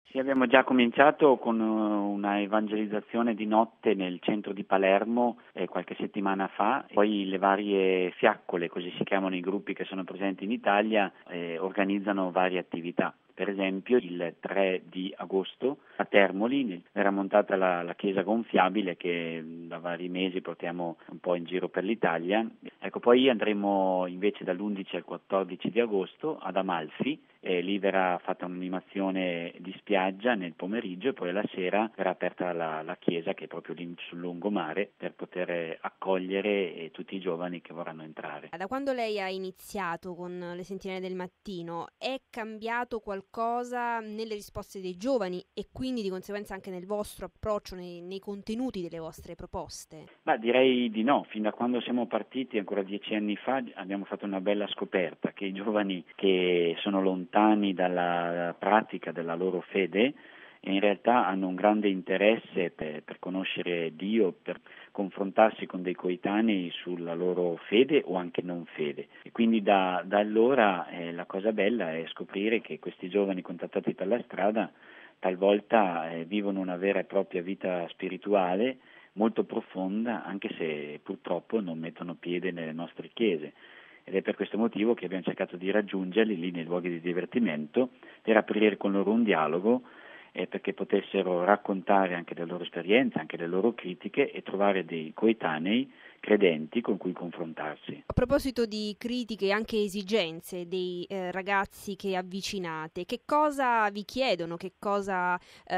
Sì, abbiamo già cominciato con una evangelizzazione di notte nel centro di Palermo qualche settimana fa, poi le varie fiaccole, così si chiamano i gruppi che sono presenti in Italia, organizzano varie attività. Per esempio il 3 di agosto a Termoli era montata la chiesa gonfiabile che da vari mesi portiamo un po' in giro per l'Italia. Ecco, poi andremo invece dall'11 al 14 di agosto ad Amalfi, lì verrà fatta un'animazione di spiaggia nel pomeriggio e poi la sera verrà aperta la chiesa che è proprio lì sul lungomare per poter accogliere tutti i giovani che vorranno entrare. Da quando lei ha iniziato con le sentinelle del mattino, è cambiato qualcosa nelle risposte dei giovani e quindi di conseguenza anche nel vostro approccio, nei contenuti delle vostre proposte? Ma direi di no, fin da quando siamo partiti ancora 10 anni fa abbiamo fatto una bella scoperta che i giovani che sono lontani dalla pratica della loro fede in realtà hanno un grande interesse per conoscere Dio, per confrontarsi con dei coetanei sulla loro fede o anche non fede. E quindi da allora la cosa bella è scoprire che questi giovani contattati per la strada talvolta vivono una vera e propria vita spirituale molto profonda, anche se purtroppo non mettono piede nelle nostre chiese. Ed è per questo motivo che abbiamo cercato di raggiungerli lì nei luoghi di divertimento per aprire con loro un dialogo perché potessero raccontare anche le loro esperienze, anche le loro critiche e trovare dei coetanei credenti con cui confrontarsi. A proposito di critiche e anche esigenze dei ragazzi che avvicinate, che cosa vi chiedono, che cosa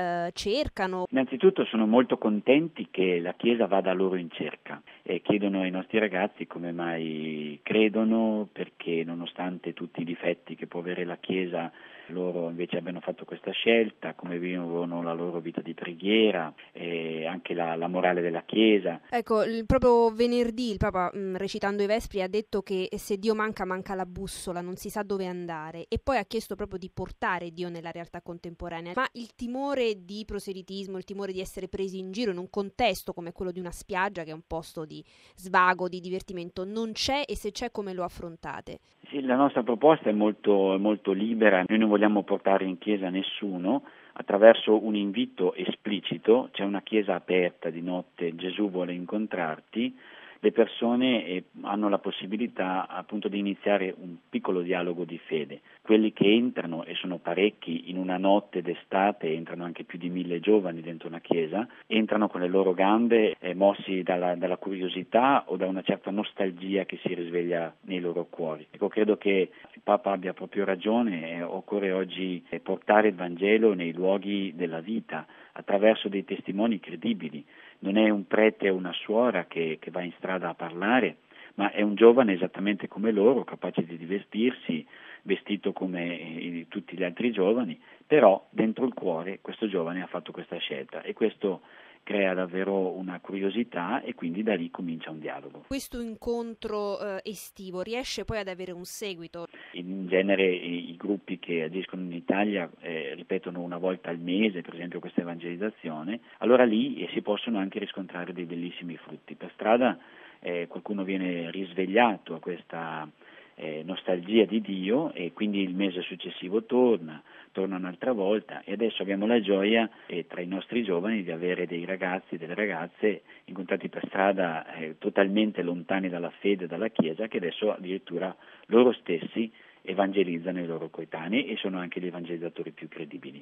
cercano? Innanzitutto sono molto contenti che la Chiesa vada loro in cerca e chiedono ai nostri ragazzi come mai credono, perché nonostante tutti i difetti che può avere la Chiesa loro invece abbiano fatto questa scelta, come vivono la loro vita di preghiera e anche la morale della Chiesa. Ecco, proprio venerdì il Papa, recitando i Vespri, ha detto che se Dio manca, manca la bussola, non si sa dove andare, e poi ha chiesto proprio di portare Dio nella realtà contemporanea. Ma il timore di proselitismo, il timore di essere presi in giro in un contesto come quello di una spiaggia, che è un posto di svago, di divertimento, non c'è, e se c'è, come lo affrontate? Sì, la nostra proposta è molto libera, noi non vogliamo portare in chiesa nessuno, attraverso un invito esplicito, c'è una chiesa aperta di notte, Gesù vuole incontrarti, le persone hanno la possibilità appunto di iniziare un piccolo dialogo di fede. Quelli che entrano, e sono parecchi, in una notte d'estate, entrano anche più di 1000 giovani dentro una chiesa, entrano con le loro gambe mossi dalla curiosità o da una certa nostalgia che si risveglia nei loro cuori. Ecco, credo che il Papa abbia proprio ragione, occorre oggi portare il Vangelo nei luoghi della vita attraverso dei testimoni credibili. Non è un prete o una suora che va in strada a parlare, ma è un giovane esattamente come loro, capace di divertirsi, vestito come tutti gli altri giovani, però dentro il cuore questo giovane ha fatto questa scelta e questo crea davvero una curiosità e quindi da lì comincia un dialogo. Questo incontro estivo riesce poi ad avere un seguito? In genere i gruppi che agiscono in Italia ripetono una volta al mese, per esempio, questa evangelizzazione, allora lì si possono anche riscontrare dei bellissimi frutti. Per strada qualcuno viene risvegliato a questa nostalgia di Dio e quindi il mese successivo torna un'altra volta e adesso abbiamo la gioia tra i nostri giovani di avere dei ragazzi e delle ragazze incontrati per strada totalmente lontani dalla fede e dalla Chiesa che adesso addirittura loro stessi evangelizzano i loro coetanei e sono anche gli evangelizzatori più credibili.